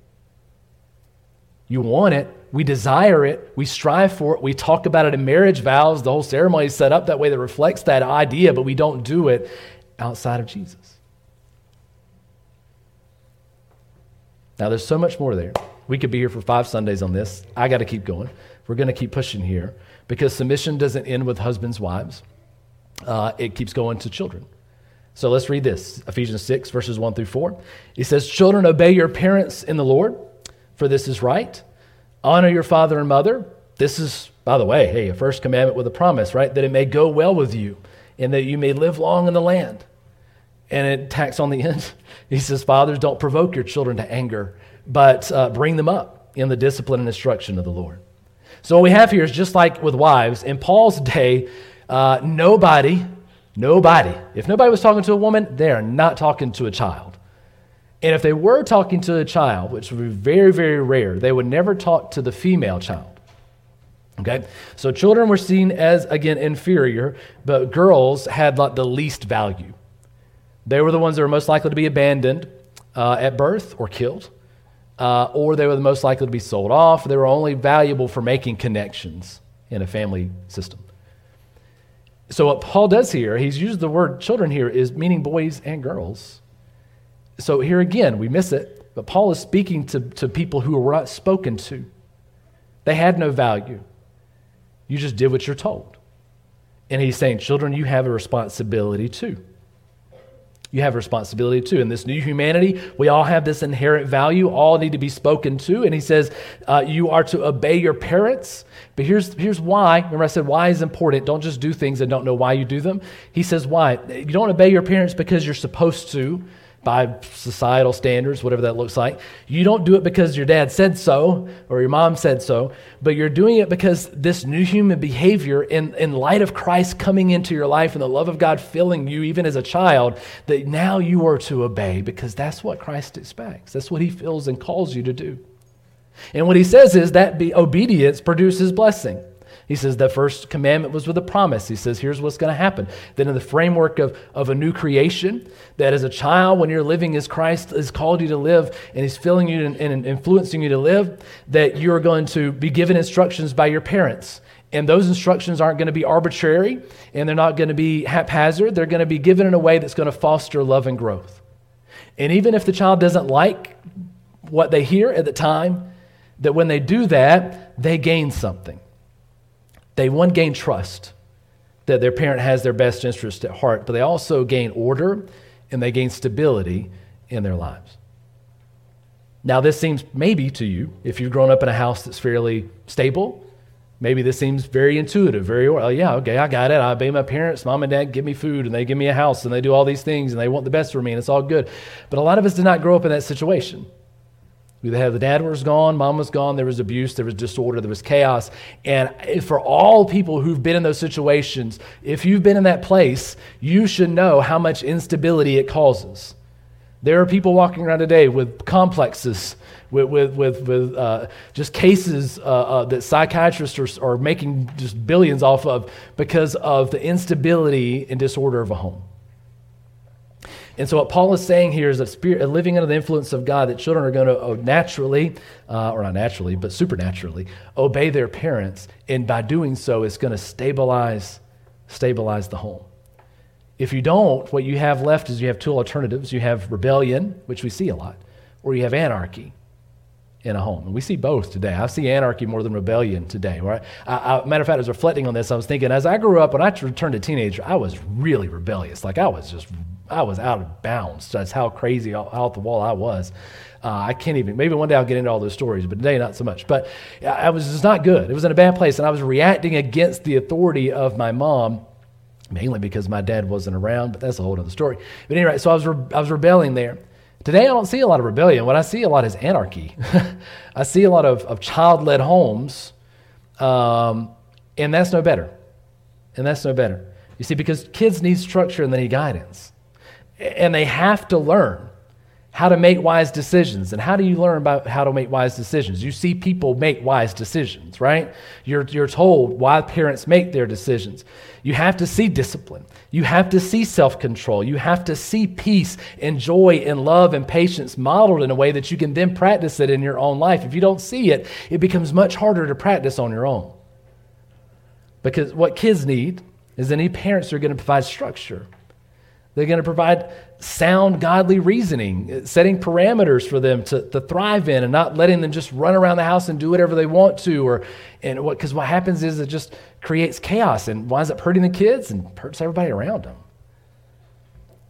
Speaker 2: You want it, we desire it, we strive for it, we talk about it in marriage vows. The whole ceremony is set up that way that reflects that idea, but we don't do it outside of Jesus. Now, there's so much more there. We could be here for five Sundays on this. I got to keep going. We're going to keep pushing here because submission doesn't end with husbands, wives. Uh, it keeps going to children. So let's read this, Ephesians six, verses one through four. It says, children, obey your parents in the Lord, for this is right. Honor your father and mother. This is By the way, hey, a first commandment with a promise, right? That it may go well with you and that you may live long in the land. And it tacks on the end. He says, fathers, don't provoke your children to anger, but uh, bring them up in the discipline and instruction of the Lord. So what we have here is just like with wives. In Paul's day, uh, nobody, nobody, if nobody was talking to a woman, they are not talking to a child. And if they were talking to a child, which would be very, very rare, they would never talk to the female child. Okay, so children were seen as, again, inferior, but girls had like the least value. They were the ones that were most likely to be abandoned uh, at birth or killed, uh, or they were the most likely to be sold off. They were only valuable for making connections in a family system. So what Paul does here, he's used the word children here, is meaning boys and girls. So here again, we miss it, but Paul is speaking to, to people who were not spoken to. They had no value. You just did what you're told. And he's saying, children, you have a responsibility too. You have a responsibility too. In this new humanity, we all have this inherent value, all need to be spoken to. And he says, uh, you are to obey your parents. But here's, here's why. Remember I said why is important. Don't just do things and don't know why you do them. He says why. You don't obey your parents because you're supposed to, by societal standards, whatever that looks like. You don't do it because your dad said so or your mom said so, but you're doing it because this new human behavior in, in light of Christ coming into your life and the love of God filling you even as a child, that now you are to obey because that's what Christ expects. That's what he feels and calls you to do. And what he says is that be, obedience produces blessing. He says the first commandment was with a promise. He says, here's what's going to happen. Then in the framework of, of a new creation, that as a child, when you're living as Christ has called you to live, and he's filling you and, and influencing you to live, that you're going to be given instructions by your parents. And those instructions aren't going to be arbitrary, and they're not going to be haphazard. They're going to be given in a way that's going to foster love and growth. And even if the child doesn't like what they hear at the time, that when they do that, they gain something. They, one, gain trust that their parent has their best interest at heart, but they also gain order and they gain stability in their lives. Now, this seems maybe to you, if you've grown up in a house that's fairly stable, maybe this seems very intuitive, very, well, yeah, okay, I got it. I obey my parents. Mom and dad give me food and they give me a house and they do all these things and they want the best for me and it's all good. But a lot of us did not grow up in that situation. We had the dad was gone, mom was gone, there was abuse, there was disorder, there was chaos. And for all people who've been in those situations, if you've been in that place, you should know how much instability it causes. There are people walking around today with complexes, with with with, with uh, just cases uh, uh, that psychiatrists are, are making just billions off of because of the instability and disorder of a home. And so what Paul is saying here is that spirit, living under the influence of God, that children are going to naturally, uh, or not naturally, but supernaturally, obey their parents. And by doing so, it's going to stabilize, stabilize the home. If you don't, what you have left is you have two alternatives. You have rebellion, which we see a lot, or you have anarchy in a home. And we see both today. I see anarchy more than rebellion today. Right? I, I, matter of fact, I was reflecting on this. I was thinking, as I grew up, when I returned a teenager, I was really rebellious. Like I was just I was out of bounds. That's how crazy out the wall I was. Uh, I can't even, maybe one day I'll get into all those stories, but today not so much. But I was just not good. It was in a bad place, and I was reacting against the authority of my mom, mainly because my dad wasn't around, but that's a whole other story. But anyway, so I was re- I was rebelling there. Today I don't see a lot of rebellion. What I see a lot is anarchy. I see a lot of, of child-led homes, um, and that's no better. And that's no better. You see, because kids need structure and they need guidance. And they have to learn how to make wise decisions. And how do you learn about how to make wise decisions? You see people make wise decisions, right? You're, you're told why parents make their decisions. You have to see discipline. You have to see self-control. You have to see peace and joy and love and patience modeled in a way that you can then practice it in your own life. If you don't see it, it becomes much harder to practice on your own. Because what kids need is they need parents who are going to provide structure. They're going to provide sound, godly reasoning, setting parameters for them to, to thrive in and not letting them just run around the house and do whatever they want to. Or and what Because what happens is it just creates chaos and winds up hurting the kids and hurts everybody around them.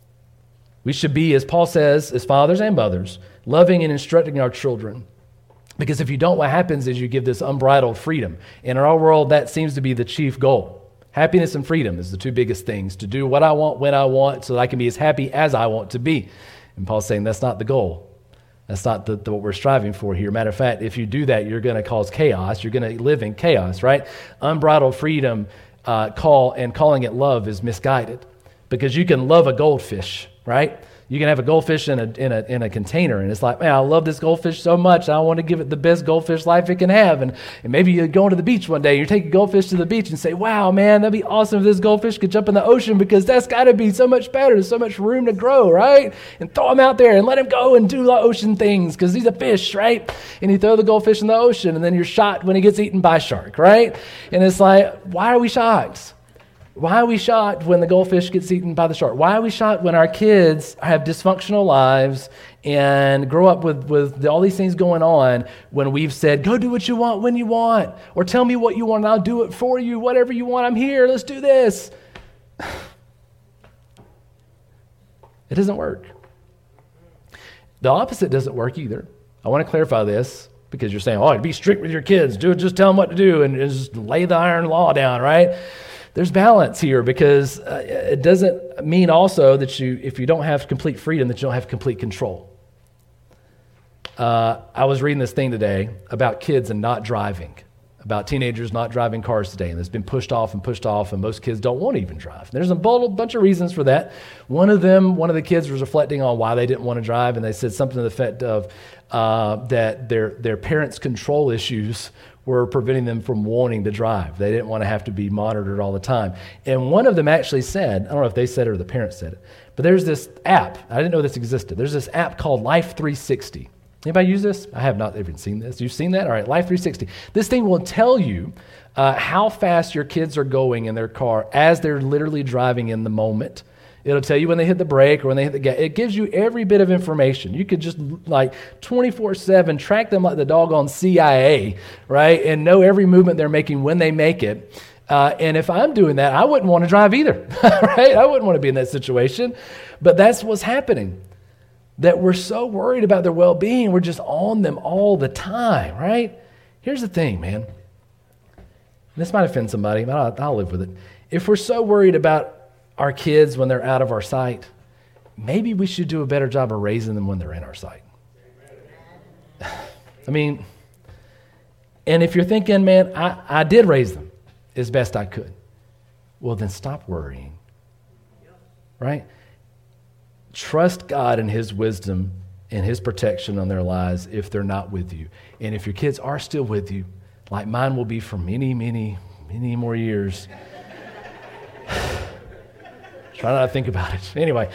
Speaker 2: We should be, as Paul says, as fathers and mothers, loving and instructing our children Because if you don't, what happens is you give this unbridled freedom. And in our world, that seems to be the chief goal. Happiness and freedom is the two biggest things, to do what I want when I want so that I can be as happy as I want to be. And Paul's saying that's not the goal. That's not the, the, what we're striving for here. Matter of fact, if you do that, you're going to cause chaos. You're going to live in chaos, right? Unbridled freedom uh, call and calling it love is misguided, because you can love a goldfish, right? You can have a goldfish in a in a in a container, and it's like, man, I love this goldfish so much, I want to give it the best goldfish life it can have. And, and maybe you're going to the beach one day, you take a goldfish to the beach and say, wow, man, that'd be awesome if this goldfish could jump in the ocean, because that's got to be so much better. There's so much room to grow, right? And throw him out there and let him go and do ocean things, because he's a fish, right? And you throw the goldfish in the ocean, and then you're shocked when he gets eaten by a shark, right? And it's like, why are we shocked? Why are we shocked when the goldfish gets eaten by the shark? Why are we shocked when our kids have dysfunctional lives and grow up with, with all these things going on, when we've said, go do what you want when you want, or tell me what you want and I'll do it for you, whatever you want, I'm here, let's do this. It doesn't work. The opposite doesn't work either. I want to clarify this, because you're saying, oh, be strict with your kids, do it, just tell them what to do and just lay the iron law down, right? There's balance here, because uh, it doesn't mean also that you, if you don't have complete freedom, that you don't have complete control. Uh, I was reading this thing today about kids and not driving, about teenagers not driving cars today, and it's been pushed off and pushed off, and most kids don't want to even drive. There's a bunch of reasons for that. One of them, one of the kids was reflecting on why they didn't want to drive, and they said something to the effect of uh, that their their parents' control issues were preventing them from wanting to drive. They didn't want to have to be monitored all the time. And one of them actually said, I don't know if they said it or the parents said it, but there's this app. I didn't know this existed. There's this app called Life three sixty. Anybody use this? I have not even seen this. You've seen that? All right, Life three sixty. This thing will tell you uh, how fast your kids are going in their car as they're literally driving in the moment. It'll tell you when they hit the brake or when they hit the gas. It gives you every bit of information. You could just like twenty-four seven track them like the doggone C I A, right? And know every movement they're making when they make it. Uh, and if I'm doing that, I wouldn't want to drive either, right? I wouldn't want to be in that situation. But that's what's happening, that we're so worried about their well-being, we're just on them all the time, right? Here's the thing, man. This might offend somebody, but I'll, I'll live with it. If we're so worried about our kids when they're out of our sight, maybe we should do a better job of raising them when they're in our sight. I mean, and if you're thinking, man, I, I did raise them as best I could, well, then stop worrying, right? Trust God and His wisdom and His protection on their lives if they're not with you. And if your kids are still with you, like mine will be for many, many, many more years, try not to think about it. Anyway,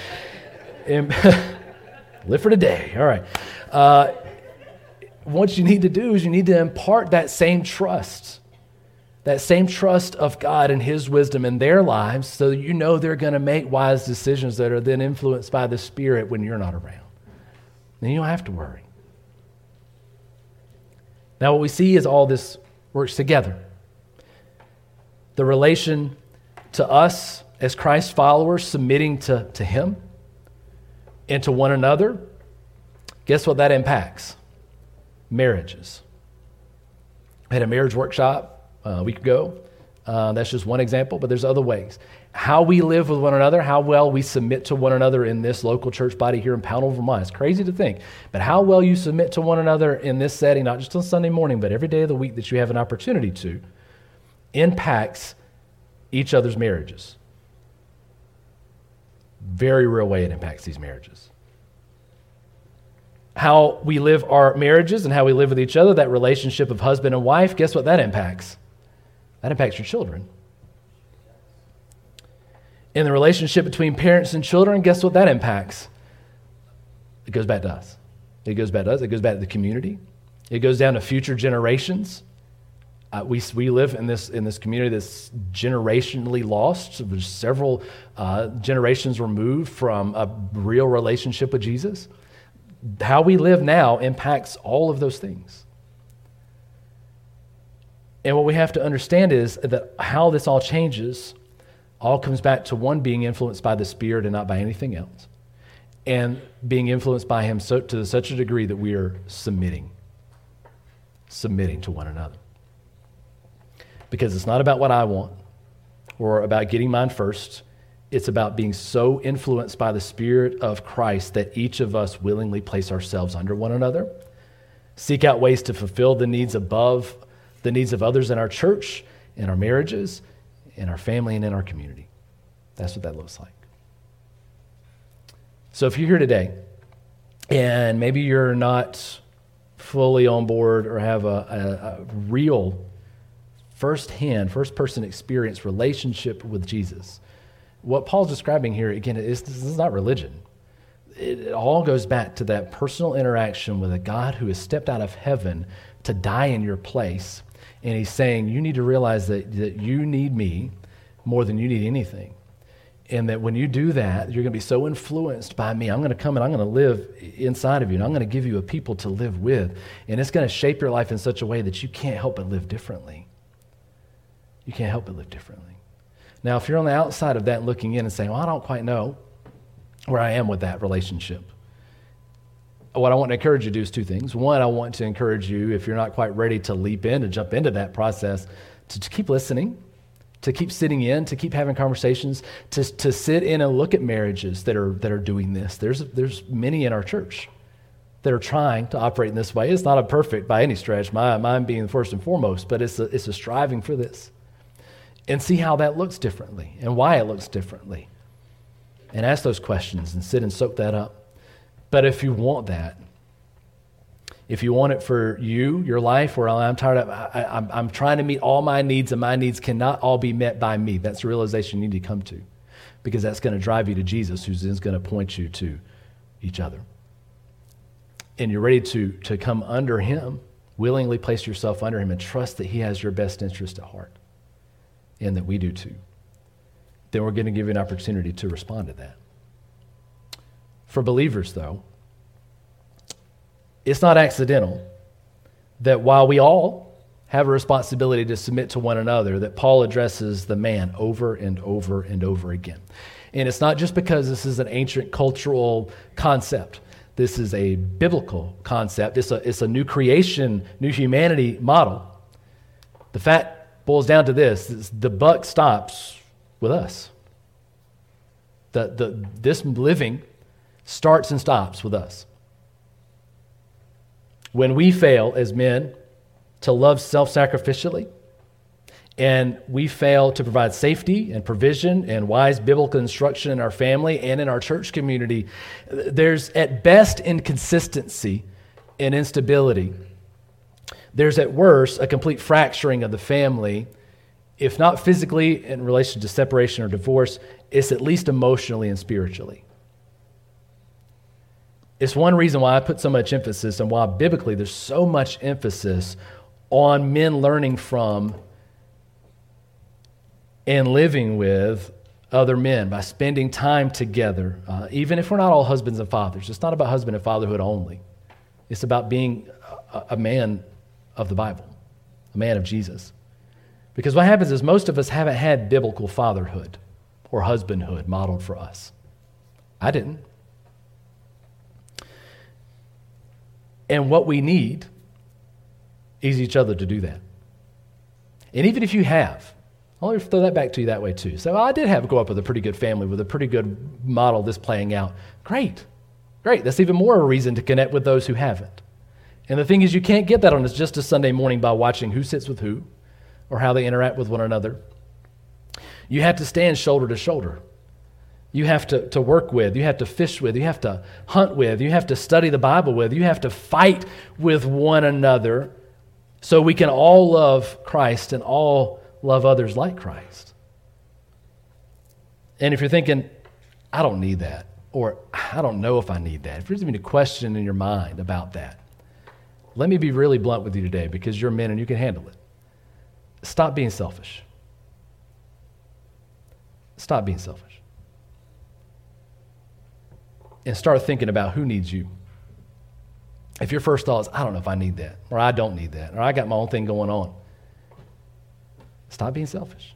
Speaker 2: live for today. All right. Uh, what you need to do is you need to impart that same trust, that same trust of God and His wisdom in their lives, so that you know they're going to make wise decisions that are then influenced by the Spirit when you're not around. Then you don't have to worry. Now what we see is all this works together. The relation to us as Christ's followers, submitting to, to Him and to one another. Guess what that impacts? Marriages. I had a marriage workshop uh, a week ago. Uh, that's just one example, but there's other ways. How we live with one another, how well we submit to one another in this local church body here in Pownell, Vermont. It's crazy to think, but how well you submit to one another in this setting, not just on Sunday morning, but every day of the week that you have an opportunity to, impacts each other's marriages. Very real way it impacts these marriages. How we live our marriages and how we live with each other, that relationship of husband and wife, guess what that impacts? That impacts your children. In the relationship between parents and children, guess what that impacts? It goes back to us. It goes back to us. It goes back to the community. It goes down to future generations. Uh, we we live in this in this community that's generationally lost. So there's several uh, generations removed from a real relationship with Jesus. How we live now impacts all of those things. And what we have to understand is that how this all changes all comes back to one, being influenced by the Spirit and not by anything else, and being influenced by Him so, to such a degree that we are submitting. submitting to one another. Because it's not about what I want or about getting mine first. It's about being so influenced by the Spirit of Christ that each of us willingly place ourselves under one another, seek out ways to fulfill the needs above the needs of others in our church, in our marriages, in our family, and in our community. That's what that looks like. So if you're here today and maybe you're not fully on board or have a, a, a real first-hand, first-person experience relationship with Jesus, what Paul's describing here, again, is this is not religion. It, it all goes back to that personal interaction with a God who has stepped out of heaven to die in your place. And he's saying, you need to realize that, that you need me more than you need anything. And that when you do that, you're going to be so influenced by me. I'm going to come and I'm going to live inside of you. And I'm going to give you a people to live with. And it's going to shape your life in such a way that you can't help but live differently. You can't help but live differently. Now, if you're on the outside of that looking in and saying, well, I don't quite know where I am with that relationship, what I want to encourage you to do is two things. One, I want to encourage you, if you're not quite ready to leap in, to jump into that process, to, to keep listening, to keep sitting in, to keep having conversations, to, to sit in and look at marriages that are that are doing this. There's, there's many in our church that are trying to operate in this way. It's not a perfect by any stretch, my, mine being first and foremost, but it's a, it's a striving for this. And see how that looks differently and why it looks differently. And ask those questions and sit and soak that up. But if you want that, if you want it for you, your life, where I'm tired of, I, I'm, I'm trying to meet all my needs and my needs cannot all be met by me. That's the realization you need to come to, because that's going to drive you to Jesus, who's then going to point you to each other. And you're ready to, to come under him, willingly place yourself under him and trust that he has your best interest at heart, and that we do too. Then we're going to give you an opportunity to respond to that. For believers, though, it's not accidental that while we all have a responsibility to submit to one another, that Paul addresses the man over and over and over again. And it's not just because this is an ancient cultural concept. This is a biblical concept. It's a, it's a new creation, new humanity model. The fact boils down to this: the buck stops with us. The, the, this living starts and stops with us. When we fail as men to love self-sacrificially, and we fail to provide safety and provision and wise biblical instruction in our family and in our church community, there's at best inconsistency and instability. There's at worst a complete fracturing of the family, if not physically in relation to separation or divorce, it's at least emotionally and spiritually. It's one reason why I put so much emphasis, and why biblically there's so much emphasis on men learning from and living with other men by spending time together. Uh, even if we're not all husbands and fathers, it's not about husband and fatherhood only. It's about being a, a man of the Bible, a man of Jesus. Because what happens is most of us haven't had biblical fatherhood or husbandhood modeled for us. I didn't. And what we need is each other to do that. And even if you have, I'll throw that back to you that way too. So I did have grow up with a pretty good family with a pretty good model of this playing out. Great. Great. That's even more a reason to connect with those who haven't. And the thing is, you can't get that on just a Sunday morning by watching who sits with who or how they interact with one another. You have to stand shoulder to shoulder. You have to, to work with, you have to fish with, you have to hunt with, you have to study the Bible with, you have to fight with one another so we can all love Christ and all love others like Christ. And if you're thinking, I don't need that, or I don't know if I need that, if there's even a question in your mind about that, let me be really blunt with you today, because you're men and you can handle it. Stop being selfish. Stop being selfish. And start thinking about who needs you. If your first thought is, I don't know if I need that, or I don't need that, or I got my own thing going on, stop being selfish.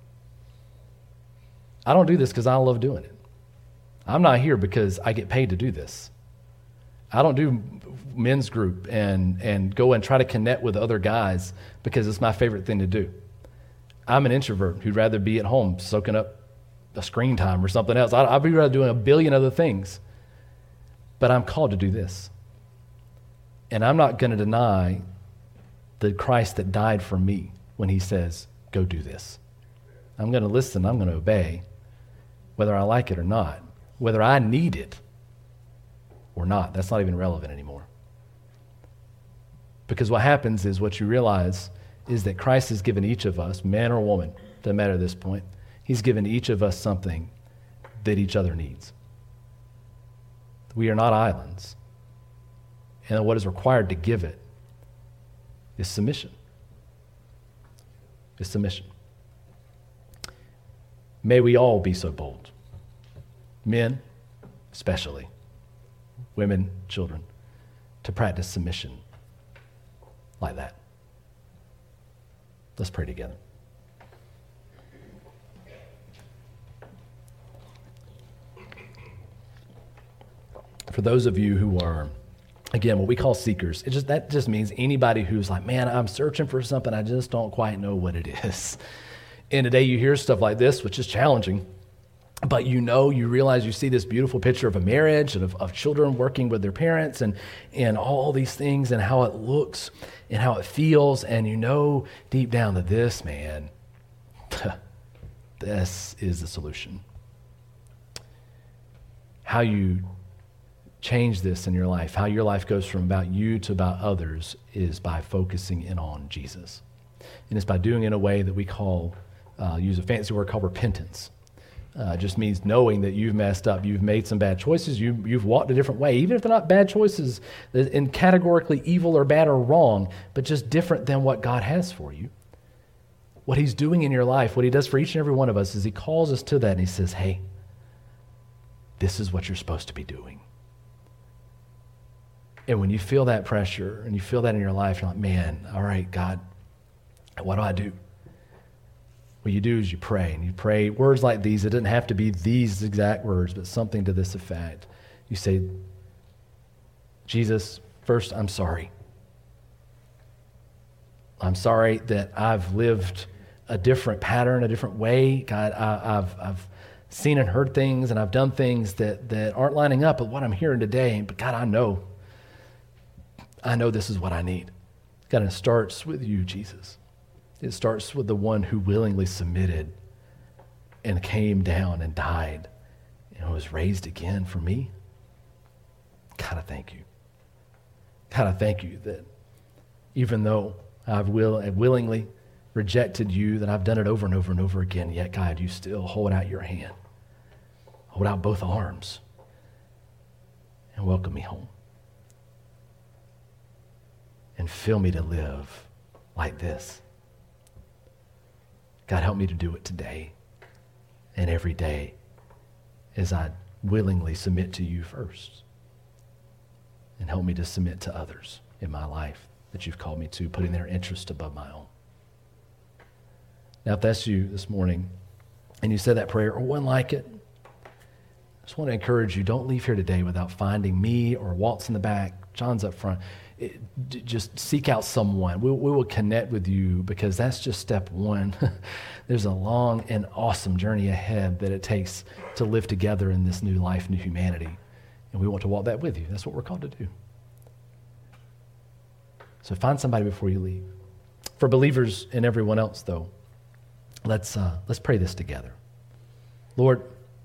Speaker 2: I don't do this because I love doing it. I'm not here because I get paid to do this. I don't do men's group and, and go and try to connect with other guys because it's my favorite thing to do. I'm an introvert who'd rather be at home soaking up a screen time or something else. I'd, I'd be rather doing a billion other things. But I'm called to do this. And I'm not going to deny the Christ that died for me when he says, go do this. I'm going to listen. I'm going to obey, whether I like it or not, whether I need it or not. That's not even relevant anymore. Because what happens is what you realize is that Christ has given each of us, man or woman, doesn't matter at this point, he's given each of us something that each other needs. We are not islands. And what is required to give it is submission. Is submission. May we all be so bold. Men, especially. Women, children, to practice submission like that. Let's pray together. For those of you who are, again, what we call seekers, it just that just means anybody who's like, man, I'm searching for something, I just don't quite know what it is. And today you hear stuff like this, which is challenging, but you know, you realize you see this beautiful picture of a marriage and of, of children working with their parents and, and all these things and how it looks and how it feels, and you know deep down that this, man, this is the solution. How you change this in your life, how your life goes from about you to about others, is by focusing in on Jesus. And it's by doing it in a way that we call, uh, use a fancy word called repentance. Uh, it just means knowing that you've messed up, you've made some bad choices, you, you've walked a different way, even if they're not bad choices and categorically evil or bad or wrong, but just different than what God has for you. What he's doing in your life, what he does for each and every one of us, is he calls us to that and he says, hey, this is what you're supposed to be doing. And when you feel that pressure and you feel that in your life, you're like, man, all right, God, what do I do? What you do is you pray, and you pray words like these. It doesn't have to be these exact words, but something to this effect. You say, Jesus, first, I'm sorry. I'm sorry that I've lived a different pattern, a different way. God, I, I've, I've seen and heard things, and I've done things that, that aren't lining up with what I'm hearing today. But God, I know. I know this is what I need. God, it starts with you, Jesus. It starts with the one who willingly submitted and came down and died and was raised again for me. God, I thank you. God, I thank you that even though I've will, willingly rejected you, that I've done it over and over and over again, yet, God, you still hold out your hand, hold out both arms, and welcome me home. And fill me to live like this. God, help me to do it today and every day as I willingly submit to you first. And help me to submit to others in my life that you've called me to, putting their interest above my own. Now, if that's you this morning and you said that prayer or one like it, I just want to encourage you, don't leave here today without finding me or Walt's in the back, John's up front. It, just seek out someone. We, we will connect with you, because that's just step one. There's a long and awesome journey ahead that it takes to live together in this new life, new humanity. And we want to walk that with you. That's what we're called to do. So find somebody before you leave. For believers and everyone else, though, let's uh, let's pray this together. Lord,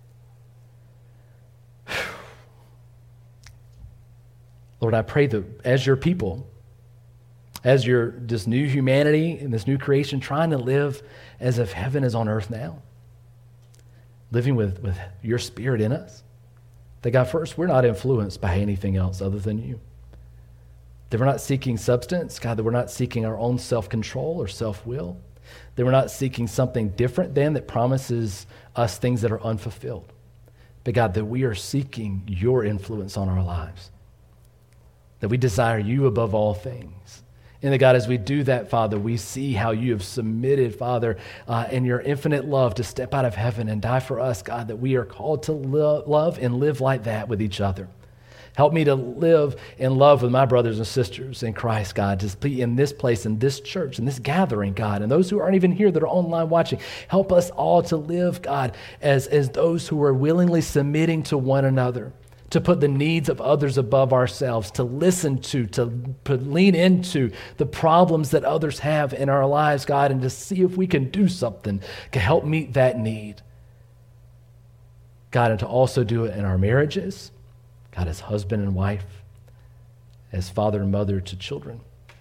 Speaker 2: Lord, I pray that as your people, as your this new humanity and this new creation, trying to live as if heaven is on earth now, living with, with your spirit in us, that God, first, we're not influenced by anything else other than you. That we're not seeking substance, God, that we're not seeking our own self-control or self-will, that we're not seeking something different than that promises us things that are unfulfilled. But God, that we are seeking your influence on our lives, that we desire you above all things. And that, God, as we do that, Father, we see how you have submitted, Father, uh, in your infinite love to step out of heaven and die for us, God, that we are called to lo- love and live like that with each other. Help me to live in love with my brothers and sisters in Christ, God, to be in this place, in this church, in this gathering, God, and those who aren't even here that are online watching. Help us all to live, God, as, as those who are willingly submitting to one another, to put the needs of others above ourselves, to listen to, to, to lean into the problems that others have in our lives, God, and to see if we can do something to help meet that need. God, and to also do it in our marriages, God, as husband and wife, as father and mother to children.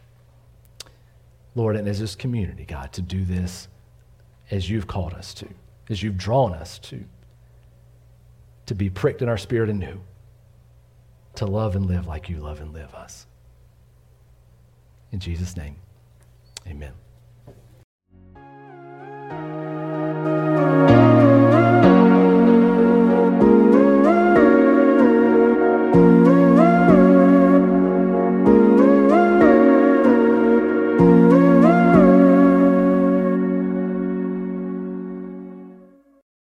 Speaker 2: Lord, and as this community, God, to do this as you've called us to, as you've drawn us to, to be pricked in our spirit anew, to love and live like you love and live us. In Jesus' name, amen.